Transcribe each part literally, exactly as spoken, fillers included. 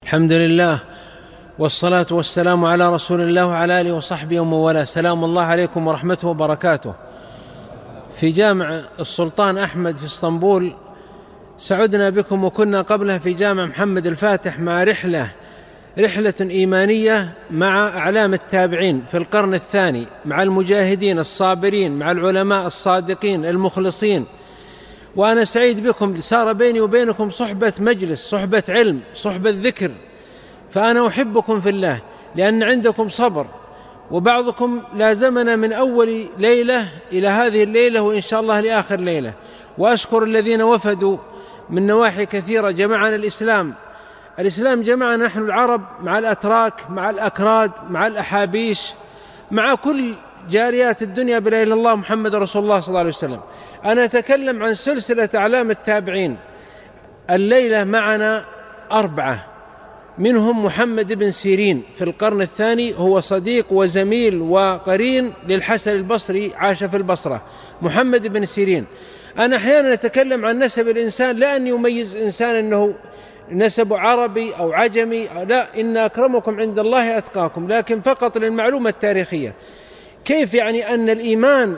الحمد لله والصلاة والسلام على رسول الله وعلى آله وصحبه ومن والاه. سلام الله عليكم ورحمته وبركاته. في جامع السلطان أحمد في اسطنبول سعدنا بكم، وكنا قبلها في جامع محمد الفاتح مع رحلة رحلة إيمانية مع أعلام التابعين في القرن الثاني، مع المجاهدين الصابرين، مع العلماء الصادقين المخلصين. وأنا سعيد بكم، صار بيني وبينكم صحبة مجلس، صحبة علم، صحبة ذكر. فأنا أحبكم في الله لأن عندكم صبر، وبعضكم لازمنا من أول ليلة إلى هذه الليلة، وإن شاء الله لآخر ليلة. وأشكر الذين وفدوا من نواحي كثيرة. جمعنا الإسلام الإسلام جمعنا نحن العرب مع الأتراك، مع الأكراد، مع الأحابيش، مع كل جاريات الدنيا بلا إله إلا الله محمد رسول الله صلى الله عليه وسلم. أنا أتكلم عن سلسلة أعلام التابعين. الليلة معنا أربعة، منهم محمد بن سيرين في القرن الثاني، هو صديق وزميل وقرين للحسن البصري، عاش في البصرة. محمد بن سيرين، أنا أحيانا أتكلم عن نسب الإنسان لا أن يميز إنسان أنه نسب عربي أو عجمي، لا، إن أكرمكم عند الله أتقاكم، لكن فقط للمعلومة التاريخية. كيف يعني أن الإيمان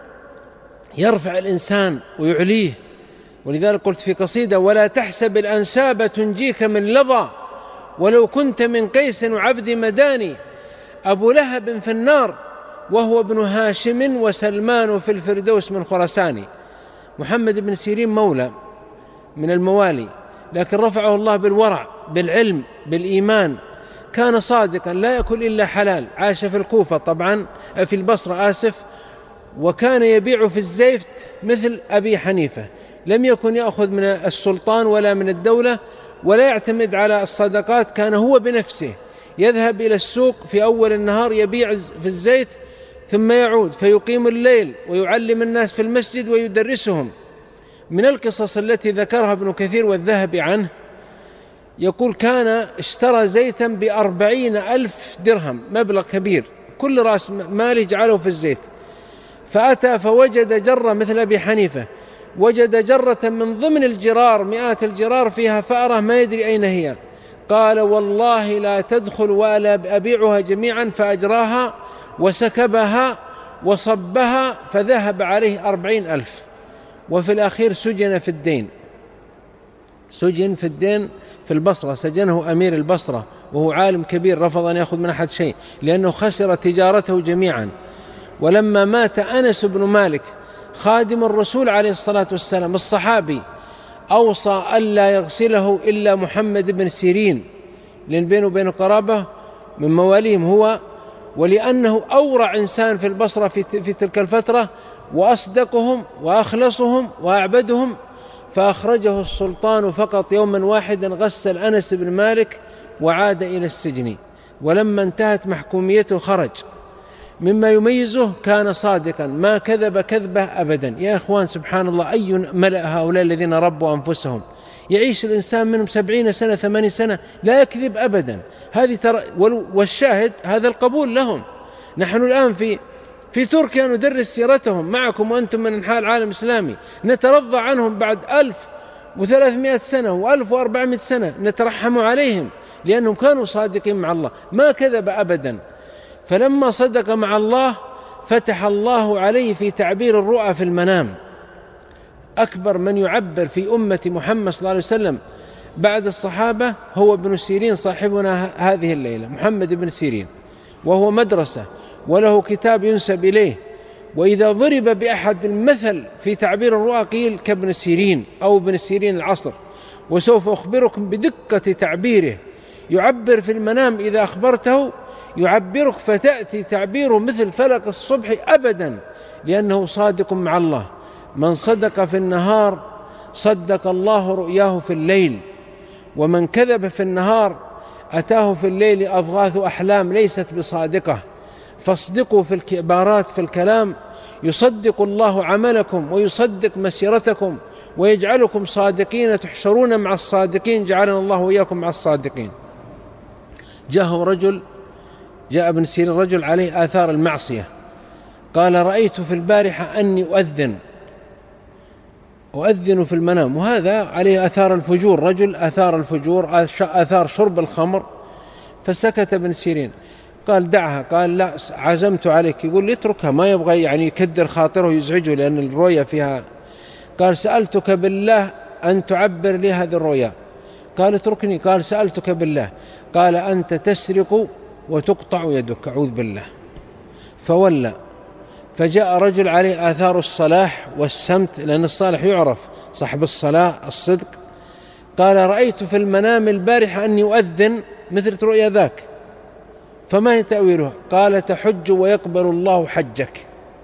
يرفع الإنسان ويعليه. ولذلك قلت في قصيدة: ولا تحسب الأنساب تنجيك من لظى، ولو كنت من قيس وعبد مداني. أبو لهب في النار وهو ابن هاشم، وسلمان في الفردوس من خراسان. محمد بن سيرين مولى من الموالي، لكن رفعه الله بالورع، بالعلم، بالإيمان. كان صادقا لا يأكل إلا حلال، عاش في الكوفة طبعا، في البصرة آسف، وكان يبيع في الزيت مثل أبي حنيفة. لم يكن يأخذ من السلطان ولا من الدولة، ولا يعتمد على الصدقات. كان هو بنفسه يذهب إلى السوق في أول النهار يبيع في الزيت، ثم يعود فيقيم الليل ويعلم الناس في المسجد ويدرسهم. من القصص التي ذكرها ابن كثير والذهبي عنه، يقول: كان اشترى زيتا بأربعين ألف درهم، مبلغ كبير، كل رأس ماله جعله في الزيت. فأتى فوجد جرة مثل أبي حنيفة، وجد جرة من ضمن الجرار، مئات الجرار، فيها فأرة ما يدري أين هي. قال: والله لا تدخل ولا أبيعها جميعا. فأجراها وسكبها وصبها، فذهب عليه أربعين ألف. وفي الأخير سجن في الدين، سجن في الدين في البصرة، سجنه أمير البصرة، وهو عالم كبير رفض أن يأخذ من أحد شيء لأنه خسر تجارته جميعا. ولما مات أنس بن مالك خادم الرسول عليه الصلاة والسلام الصحابي، أوصى ألا يغسله إلا محمد بن سيرين، لأن بينه وبين قرابة من مواليهم هو، ولأنه أورع إنسان في البصرة في, في تلك الفترة، وأصدقهم وأخلصهم وأعبدهم. فأخرجه السلطان فقط يوما واحدا، غسل أنس بن مالك وعاد إلى السجن. ولما انتهت محكوميته خرج. مما يميزه كان صادقا، ما كذب كذبة أبدا. يا إخوان، سبحان الله، أي ملأ هؤلاء الذين ربوا أنفسهم. يعيش الإنسان منهم سبعين سنة ثمانين سنة لا يكذب أبدا. هذه ترى، والشاهد هذا القبول لهم. نحن الآن في في تركيا ندرس سيرتهم معكم وأنتم من أنحاء العالم الإسلامي، نترضى عنهم بعد ألف وثلاثمائة سنة وألف وأربعمائة سنة، نترحم عليهم لأنهم كانوا صادقين مع الله، ما كذب أبدا. فلما صدق مع الله فتح الله عليه في تعبير الرؤى في المنام. أكبر من يعبر في أمة محمد صلى الله عليه وسلم بعد الصحابة هو ابن سيرين، صاحبنا هذه الليلة، محمد بن سيرين، وهو مدرسة وله كتاب ينسب إليه. وإذا ضرب بأحد المثل في تعبير الرؤى قيل كابن سيرين أو ابن سيرين العصر. وسوف أخبركم بدقة تعبيره. يعبر في المنام، إذا أخبرته يعبرك فتأتي تعبيره مثل فلق الصبح أبدا، لأنه صادق مع الله. من صدق في النهار صدق الله رؤياه في الليل، ومن كذب في النهار أتاه في الليل أضغاث أحلام ليست بصادقة. فاصدقوا في العبارات، في الكلام، يصدق الله عملكم ويصدق مسيرتكم ويجعلكم صادقين، تحشرون مع الصادقين، جعلنا الله وإياكم مع الصادقين. جاءه رجل، جاء ابن سيرين رجل عليه آثار المعصية، قال: رأيت في البارحة أني أؤذن أؤذن في المنام. وهذا عليه آثار الفجور، رجل آثار الفجور، آثار شرب الخمر، فسكت ابن سيرين. قال دعها، قال لا عزمت عليك. يقول لي اتركها، ما يبغى يعني يكدر خاطره ويزعجه لأن الرؤيا فيها. قال سألتك بالله أن تعبر لي هذه الرؤيا. قال اتركني. قال سألتك بالله. قال أنت تسرق وتقطع يدك، أعوذ بالله. فولى. فجاء رجل عليه آثار الصلاح والسمت، لأن الصالح يعرف صاحب الصلاة الصدق. قال رأيت في المنام البارحة أني أؤذن مثل رؤيا ذاك، فما هي تأويلها؟ قال تحج ويقبل الله حجك.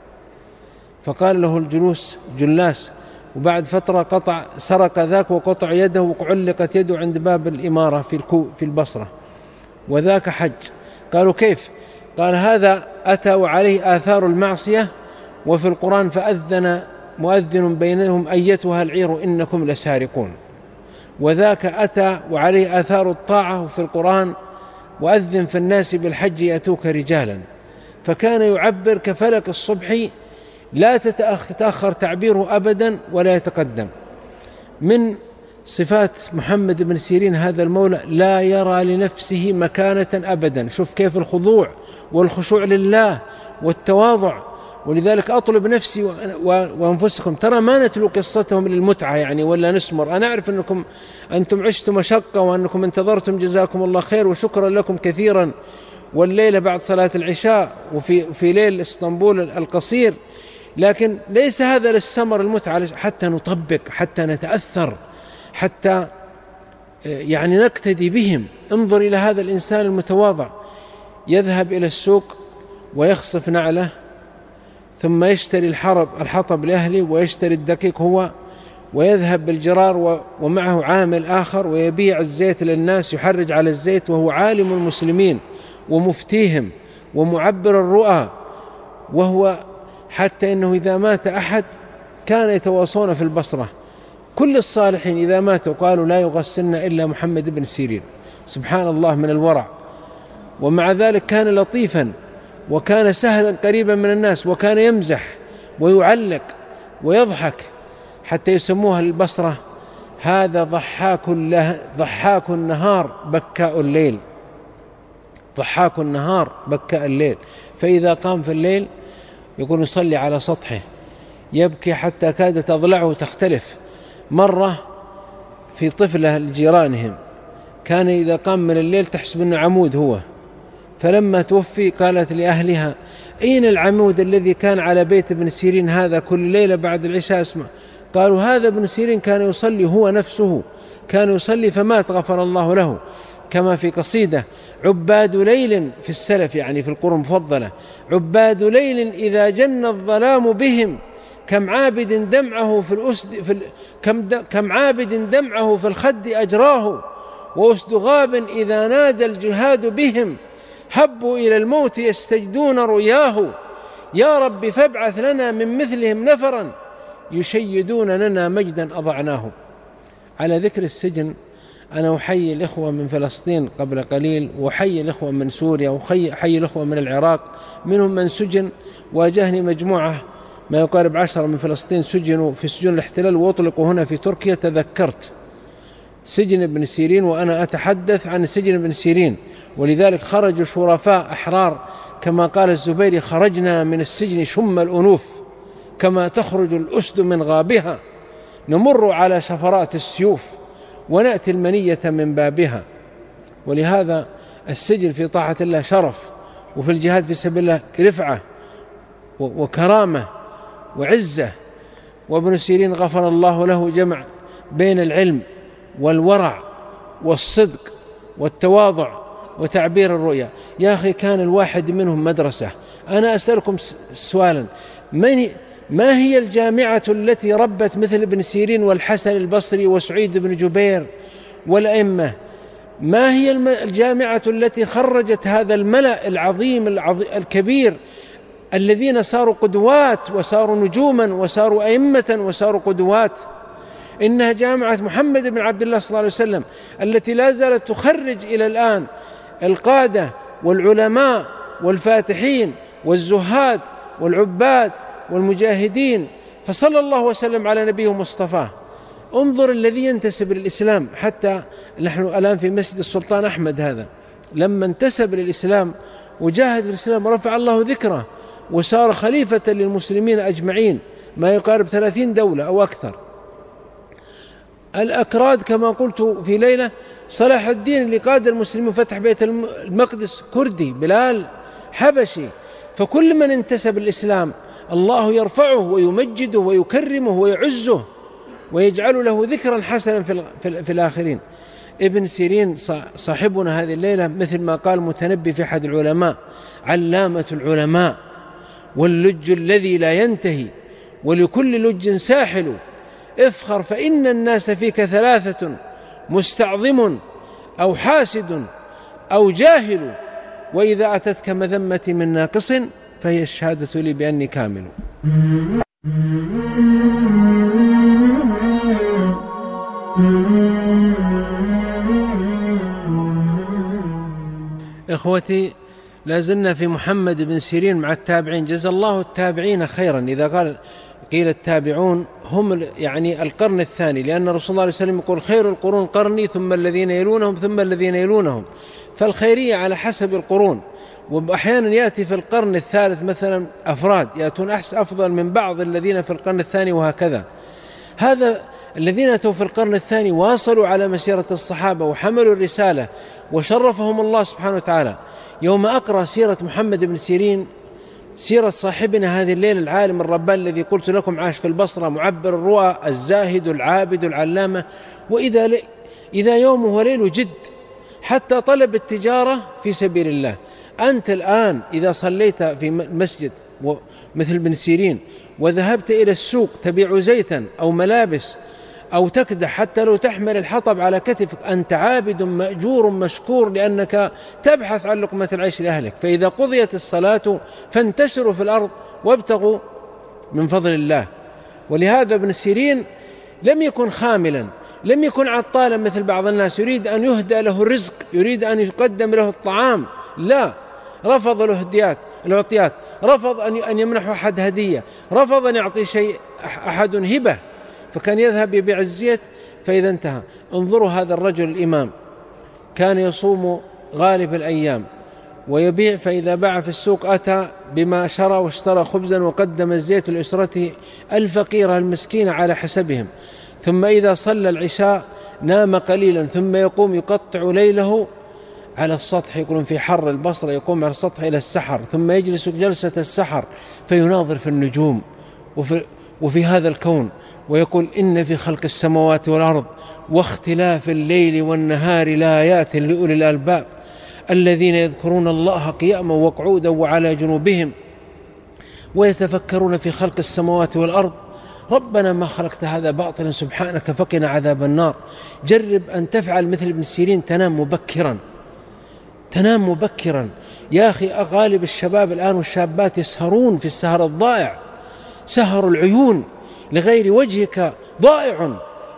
فقال له الجلوس جلاس، وبعد فترة قطع سرق ذاك وقطع يده وعلقت يده عند باب الإمارة في في البصرة، وذاك حج. قالوا كيف؟ قال هذا أتى وعليه آثار المعصية، وفي القرآن فأذن مؤذن بينهم أيتها العير إنكم لسارقون. وذاك أتى وعليه آثار الطاعة، وفي القرآن وأذن في الناس بالحج يأتوك رجالا. فكان يعبر كفلك الصبح، لا تتأخر تعبيره أبدا ولا يتقدم. من صفات محمد بن سيرين هذا المولى لا يرى لنفسه مكانة أبدا. شوف كيف الخضوع والخشوع لله والتواضع. ولذلك أطلب نفسي وأنفسكم، ترى ما نتلو قصتهم للمتعة يعني ولا نسمر. أنا أعرف أنكم أنتم عشتم مشقة وأنكم انتظرتم، جزاكم الله خير وشكرا لكم كثيرا. والليلة بعد صلاة العشاء وفي في ليل اسطنبول القصير، لكن ليس هذا للسمر المتعة، حتى نطبق، حتى نتأثر، حتى يعني نقتدي بهم. انظر إلى هذا الإنسان المتواضع، يذهب إلى السوق ويخصف نعله، ثم يشتري الحرب الحطب لأهله، ويشتري الدقيق هو، ويذهب بالجرار ومعه عامل آخر ويبيع الزيت للناس، يحرج على الزيت، وهو عالم المسلمين ومفتيهم ومعبر الرؤى. وهو حتى إنه إذا مات أحد كان يتواصون في البصرة، كل الصالحين إذا ماتوا قالوا لا يغسلنا إلا محمد بن سيرين. سبحان الله من الورع. ومع ذلك كان لطيفا، وكان سهلا قريبا من الناس، وكان يمزح ويعلق ويضحك، حتى يسموها البصرة هذا ضحاك ضحاك النهار بكاء الليل. ضحاك النهار بكاء الليل. فإذا قام في الليل يقول يصلي على سطحه، يبكي حتى كادت أضلعه تختلف. مرة في طفلة لجيرانهم كان إذا قام من الليل تحسب أنه عمود هو، فلما توفي قالت لأهلها أين العمود الذي كان على بيت ابن سيرين هذا كل ليلة بعد العشاء اسمه؟ قالوا هذا ابن سيرين كان يصلي، هو نفسه كان يصلي فمات غفر الله له. كما في قصيدة عباد ليل في السلف يعني في القرون المفضلة، عباد ليل إذا جن الظلام بهم كم عابد دمعه في الأسد في ال... كم, د... كم عابد دمعه في الخد أجراه، وأسد غاب إذا نادى الجهاد بهم هبوا إلى الموت يستجدون رؤياه. يا رب فابعث لنا من مثلهم نفرا يشيدون لنا مجدا أضعناه. على ذكر السجن، أنا أحيي الإخوة من فلسطين قبل قليل، وأحيي الإخوة من سوريا، وأحيي الإخوة من العراق، منهم من سجن. واجهني مجموعة ما يقارب عشرة من فلسطين سجنوا في سجون الاحتلال وأطلقوا هنا في تركيا. تذكرت سجن ابن سيرين وأنا أتحدث عن سجن ابن سيرين، ولذلك خرجوا شرفاء أحرار كما قال الزبيري خرجنا من السجن شم الأنوف كما تخرج الأسد من غابها، نمر على شفرات السيوف ونأتي المنية من بابها. ولهذا السجن في طاعة الله شرف، وفي الجهاد في سبيل الله رفعة وكرامة وعزة. وابن سيرين غفر الله له جمع بين العلم والورع والصدق والتواضع وتعبير الرؤيا. يا أخي كان الواحد منهم مدرسة. أنا أسألكم سؤالا، من ما هي الجامعة التي ربت مثل ابن سيرين والحسن البصري وسعيد بن جبير والأئمة؟ ما هي الجامعة التي خرجت هذا الملأ العظيم الكبير الذين صاروا قدوات وصاروا نجوما وصاروا أئمة وصاروا قدوات؟ إنها جامعة محمد بن عبد الله صلى الله عليه وسلم التي لا زالت تخرج إلى الآن القادة والعلماء والفاتحين والزهاد والعباد والمجاهدين فصلى الله وسلم على نبيه مصطفاه. انظر الذي ينتسب للإسلام، حتى نحن الآن في مسجد السلطان أحمد هذا لما انتسب للإسلام وجاهد في الإسلام رفع الله ذكره وصار خليفة للمسلمين أجمعين، ما يقارب ثلاثين دولة أو أكثر. الأكراد كما قلت في ليلة، صلاح الدين اللي قاد المسلمين فتح بيت المقدس كردي، بلال حبشي. فكل من انتسب الإسلام الله يرفعه ويمجده ويكرمه ويعزه ويجعل له ذكرا حسنا في الآخرين. ابن سيرين صاحبنا هذه الليلة مثل ما قال متنبي في أحد العلماء: علامة العلماء واللج الذي لا ينتهي، ولكل لج ساحل، افخر فإن الناس فيك ثلاثة: مستعظم أو حاسد أو جاهل، وإذا أتتك مذمة من ناقص فهي الشهادة لي بأني كامل. إخوتي، لازلنا في محمد بن سيرين مع التابعين. جزا الله التابعين خيرا. إذا قال قيل التابعون هم يعني القرن الثاني، لأن رسول الله عليه وسلم يقول: خير القرون قرني ثم الذين يلونهم ثم الذين يلونهم. فالخيرية على حسب القرون، وأحيانا يأتي في القرن الثالث مثلا أفراد يأتون أفضل من بعض الذين في القرن الثاني، وهكذا. هذا الذين أتوا في القرن الثاني واصلوا على مسيرة الصحابة وحملوا الرسالة وشرفهم الله سبحانه وتعالى. يوم أقرأ سيرة محمد بن سيرين، سيرة صاحبنا هذه الليلة العالم الرباني الذي قلت لكم عاش في البصرة، معبر الرؤى، الزاهد العابد العلامة، وإذا إذا يومه وليل جد، حتى طلب التجارة في سبيل الله. أنت الآن إذا صليت في مسجد مثل بن سيرين وذهبت إلى السوق تبيع زيتا أو ملابس أو تكدح حتى لو تحمل الحطب على كتفك، أنت عابد مأجور مشكور، لأنك تبحث عن لقمة العيش لأهلك. فإذا قضيت الصلاة فانتشروا في الأرض وابتغوا من فضل الله. ولهذا ابن سيرين لم يكن خاملا، لم يكن عطالا مثل بعض الناس يريد أن يهدى له الرزق، يريد أن يقدم له الطعام، لا، رفض الهديات العطيات، رفض أن يمنح أحد هدية، رفض أن يعطي شيء أحد هبة، فكان يذهب يبيع الزيت فإذا انتهى. انظروا هذا الرجل الإمام كان يصوم غالب الأيام ويبيع، فإذا باع في السوق أتى بما شرى واشترى خبزا وقدم الزيت لأسرته الفقيرة المسكينة على حسبهم. ثم إذا صلى العشاء نام قليلا، ثم يقوم يقطع ليله على السطح، يقولون في حر البصرة يقوم على السطح إلى السحر، ثم يجلس جلسة السحر فيناظر في النجوم وفي, وفي هذا الكون، ويقول: إن في خلق السماوات والأرض واختلاف الليل والنهار لآيات لأولي الألباب الذين يذكرون الله قياما وقعودا وعلى جنوبهم ويتفكرون في خلق السماوات والأرض ربنا ما خلقت هذا باطلا سبحانك فقنا عذاب النار. جرب أن تفعل مثل ابن سيرين، تنام مبكرا، تنام مبكرا. يا أخي غالب الشباب الآن والشابات يسهرون في السهر الضائع، سهر العيون لغير وجهك ضائع،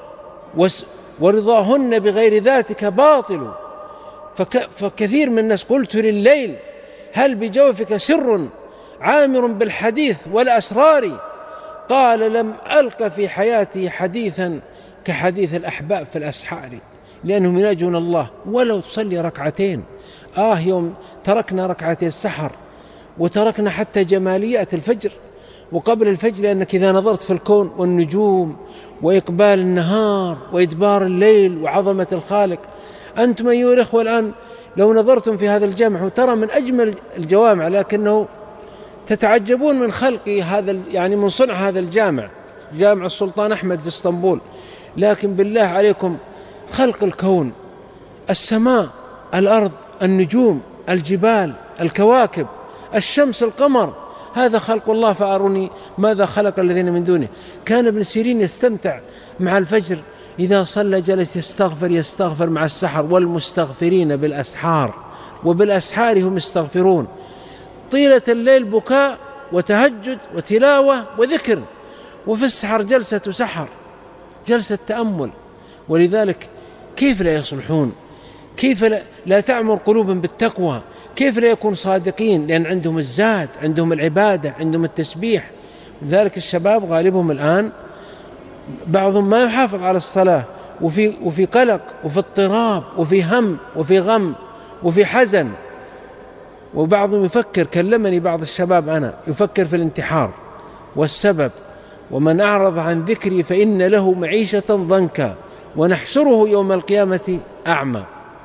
ورضاهن بغير ذاتك باطل. فكثير من الناس قلت لليل: هل بجوفك سر عامر بالحديث والأسرار؟ قال: لم ألق في حياتي حديثا كحديث الأحباب في الأسحار، لأنهم يناجون الله ولو تصلي ركعتين. آه يوم تركنا ركعتي السحر وتركنا حتى جماليات الفجر وقبل الفجر، لأنك إذا نظرت في الكون والنجوم وإقبال النهار وإدبار الليل وعظمة الخالق. أنتم أيها الأخوة الآن لو نظرتم في هذا الجامع وترى من أجمل الجوامع، لكنه تتعجبون من خلق هذا، يعني من صنع هذا الجامع، جامع السلطان أحمد في اسطنبول. لكن بالله عليكم خلق الكون، السماء، الأرض، النجوم، الجبال، الكواكب، الشمس، القمر، هذا خلق الله، فأروني ماذا خلق الذين من دونه. كان ابن سيرين يستمتع مع الفجر، إذا صلى جلس يستغفر يستغفر مع السحر، والمستغفرين بالأسحار، وبالأسحار هم يستغفرون. طيلة الليل بكاء وتهجد وتلاوة وذكر، وفي السحر جلسة سحر، جلسة تأمل. ولذلك كيف لا يصلحون؟ كيف لا تعمر قلوبهم بالتقوى؟ كيف لا يكون صادقين؟ لأن عندهم الزاد، عندهم العبادة، عندهم التسبيح. لذلك الشباب غالبهم الآن بعضهم ما يحافظ على الصلاة، وفي وفي قلق وفي اضطراب وفي هم وفي غم وفي حزن، وبعضهم يفكر، كلمني بعض الشباب أنا يفكر في الانتحار، والسبب ومن أعرض عن ذكري فإن له معيشة ضنكا ونحشره يوم القيامة أعمى.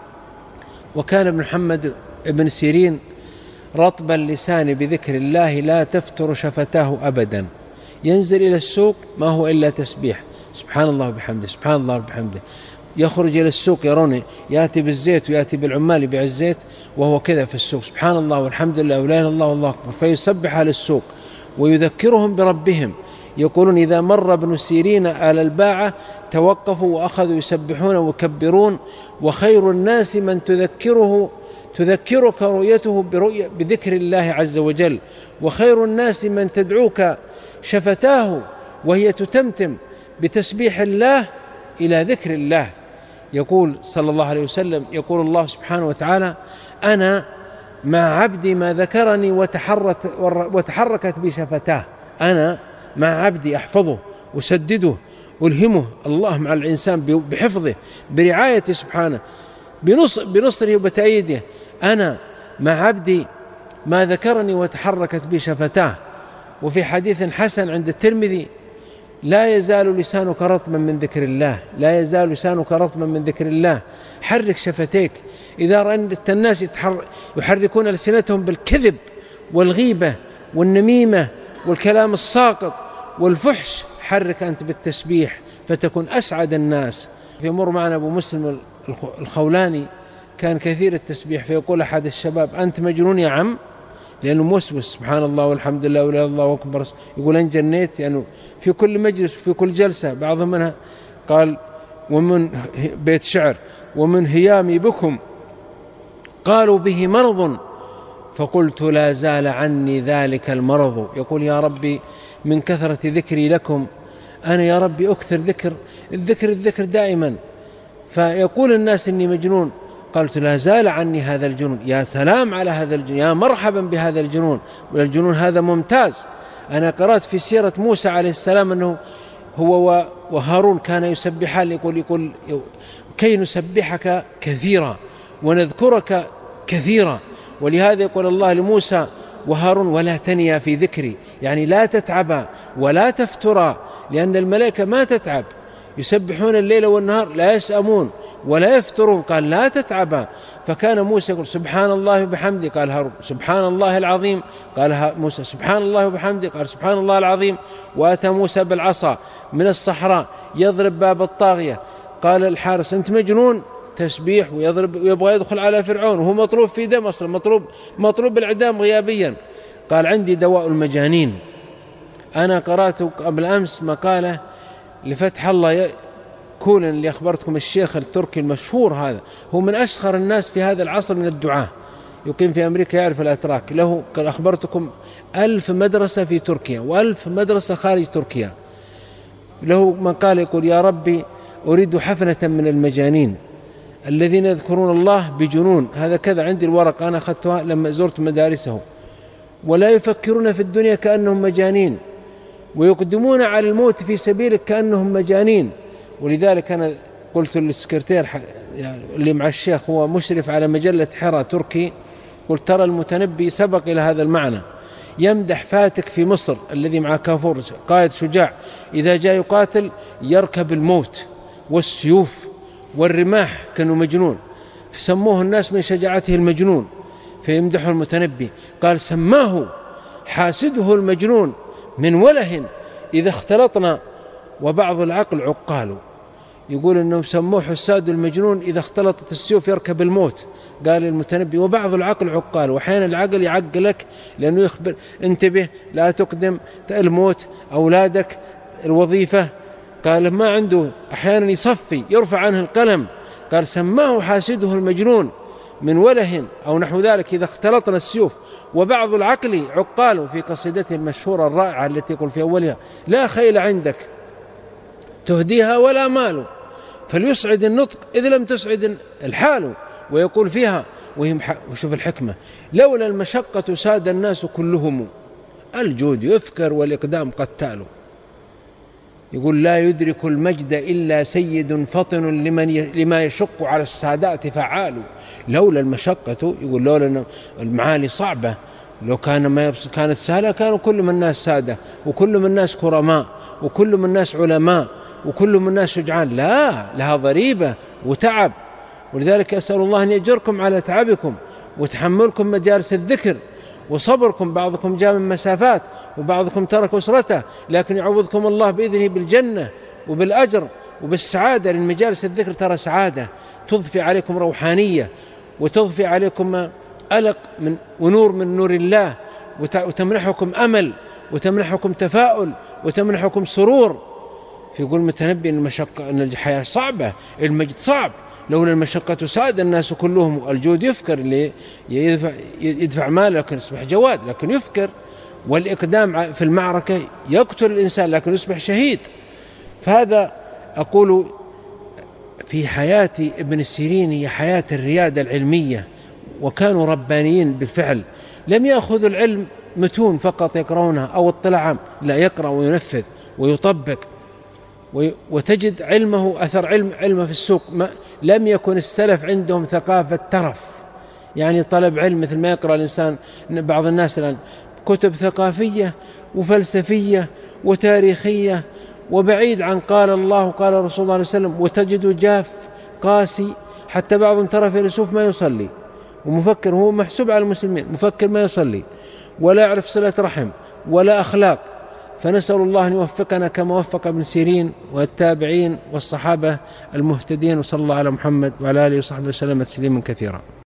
وكان ابن محمد ابن سيرين رطب اللسان بذكر الله لا تفتر شفتاه أبدا، ينزل إلى السوق ما هو إلا تسبيح، سبحان الله وبحمده، سبحان الله وبحمده. يخرج إلى السوق يرونه يأتي بالزيت ويأتي بالعمال يبيع الزيت وهو كذا في السوق، سبحان الله والحمد لله ولا إله إلا الله والله أكبر، فيسبح على السوق ويذكرهم بربهم. يقولون إذا مر ابن سيرين على الباعة توقفوا وأخذوا يسبحون ويكبرون، وخير الناس من تذكره تذكرك رؤيته برؤية بذكر الله عز وجل، وخير الناس من تدعوك شفتاه وهي تتمتم بتسبيح الله إلى ذكر الله. يقول صلى الله عليه وسلم، يقول الله سبحانه وتعالى: أنا مع عبدي ما ذكرني وتحرك وتحركت بي شفتاه. أنا مع عبدي أحفظه أسدده ألهمه، الله مع الإنسان بحفظه برعايته سبحانه بنصره وبتأييده. أنا مع عبدي ما ذكرني وتحركت بي شفتاه. وفي حديث حسن عند الترمذي: لا يزال لسانك رطبا من ذكر الله، لا يزال لسانك رطبا من ذكر الله. حرك شفتيك. إذا رأيت الناس يحركون ألسنتهم بالكذب والغيبة والنميمة والكلام الساقط والفحش، حرك أنت بالتسبيح فتكون أسعد الناس. يمر معنا أبو مسلم الخولاني كان كثير التسبيح، فيقول أحد الشباب: أنت مجنون يا عم؟ لأنه موسوس سبحان الله والحمد لله ولا الله أكبر. يقول: أن جنيت؟ يعني في كل مجلس وفي كل جلسة. بعضهم منها قال ومن بيت شعر: ومن هيامي بكم قالوا به مرض فقلت لا زال عني ذلك المرض. يقول: يا ربي من كثرة ذكري لكم أنا يا ربي أكثر ذكر الذكر الذكر دائما، فيقول الناس إني مجنون. قلت: لا زال عني هذا الجنون. يا سلام على هذا الجنون، يا مرحبا بهذا الجنون، والجنون هذا ممتاز. أنا قرأت في سيرة موسى عليه السلام أنه هو وهارون كان يسبحان، يقول يقول كي نسبحك كثيرا ونذكرك كثيرا. ولهذا يقول الله لموسى وهارون: ولا تنيا في ذكري، يعني لا تتعبا ولا تفترا، لأن الملائكة ما تتعب، يسبحون الليل والنهار لا يسأمون ولا يفترون. قال: لا تتعبا. فكان موسى يقول: سبحان الله وبحمده، قال هارون: سبحان الله العظيم، قال موسى: سبحان الله وبحمده، قال: سبحان الله العظيم. وأتى موسى بالعصا من الصحراء يضرب باب الطاغية، قال الحارس: أنت مجنون؟ تسبيح ويضرب ويبغى يدخل على فرعون وهو مطلوب في دم أصلا، مطلوب مطلوب بالإعدام غيابيا. قال: عندي دواء المجانين. أنا قرأت قبل أمس مقالة لفتح الله كولن اللي أخبرتكم، الشيخ التركي المشهور هذا، هو من أشهر الناس في هذا العصر من الدعاة، يقيم في أمريكا، يعرف الأتراك. له أخبرتكم ألف مدرسة في تركيا وألف مدرسة خارج تركيا. له مقال يقول: يا ربي أريد حفنة من المجانين الذين يذكرون الله بجنون. هذا كذا، عندي الورق أنا أخذتها لما زرت مدارسه. ولا يفكرون في الدنيا كأنهم مجانين، ويقدمون على الموت في سبيلك كأنهم مجانين. ولذلك أنا قلت للسكرتير اللي مع الشيخ، هو مشرف على مجلة حرة تركي، قلت: ترى المتنبي سبق إلى هذا المعنى، يمدح فاتك في مصر الذي مع كافور قائد شجاع، إذا جاء يقاتل يركب الموت والسيوف والرماح كانوا مجنون، فسموه الناس من شجاعته المجنون، فيمدحه المتنبي. قال: سماه حاسده المجنون من وله إذا اختلطنا وبعض العقل عقال. يقول إنهم سموه حساد المجنون إذا اختلطت السيوف يركب الموت. قال المتنبي: وبعض العقل عقال. وحين العقل يعقلك لأنه يخبر: انتبه لا تقدم الموت، أولادك، الوظيفة. قال ما عنده، أحيانا يصفي يرفع عنه القلم. قال: سماه حاسده المجنون من وله أو نحو ذلك إذا اختلطنا السيوف وبعض العقل عقال. في قصيدته المشهورة الرائعة التي يقول في أولها: لا خيل عندك تهديها ولا مال، فليسعد النطق إذ لم تسعد الحال. ويقول فيها وشوف الحكمة: لولا المشقة ساد الناس كلهم، الجود يفكر والإقدام قتال. يقول لا يدرك المجد إلا سيد فطن لمن لما يشق على السادات فعال. لولا المشقة، يقول لولا المعالي صعبة، لو كان ما كانت سهلة كانوا كل من الناس سادة، وكل من الناس كرماء، وكل من الناس علماء، وكل من الناس شجعان. لا، لها ضريبة وتعب. ولذلك أسأل الله أن يجركم على تعبكم وتحملكم مجالس الذكر وصبركم. بعضكم جاء من مسافات وبعضكم ترك أسرته، لكن يعوضكم الله بإذنه بالجنة وبالأجر وبالسعادة، لأن مجالس الذكر ترى سعادة تضفي عليكم روحانية وتضفي عليكم ألق من ونور من نور الله، وتمنحكم أمل وتمنحكم تفاؤل وتمنحكم سرور. فيقول المتنبي أن المشقة أن الحياة صعبة، المجد صعب. لولا المشقة ساد الناس كلهم. الجود يفكر اللي يدفع, يدفع مال لكن يصبح جواد، لكن يفكر. والإقدام في المعركة يقتل الإنسان لكن يصبح شهيد. فهذا أقول في حياة ابن سيرين هي حياة الريادة العلمية، وكانوا ربانيين بالفعل. لم يأخذوا العلم متون فقط يقرؤونها أو اطلاع، لا، يقرأ وينفذ ويطبق. وتجد علمه أثر علم علمه في السوق. ما لم يكن السلف عندهم ثقافة ترف، يعني طلب علم مثل ما يقرأ الإنسان بعض الناس الآن كتب ثقافية وفلسفية وتاريخية وبعيد عن قال الله وقال رسول الله صلى الله عليه وسلم، وتجده جاف قاسي. حتى بعضهم ترى فيلسوف ما يصلي ومفكر، هو محسوب على المسلمين، مفكر ما يصلي ولا يعرف صلة رحم ولا أخلاق. فنسأل الله أن يوفقنا كما وفق ابن سيرين والتابعين والصحابة المهتدين، وصلى الله على محمد وعلى آله وصحبه وسلم تسليما كثيرا.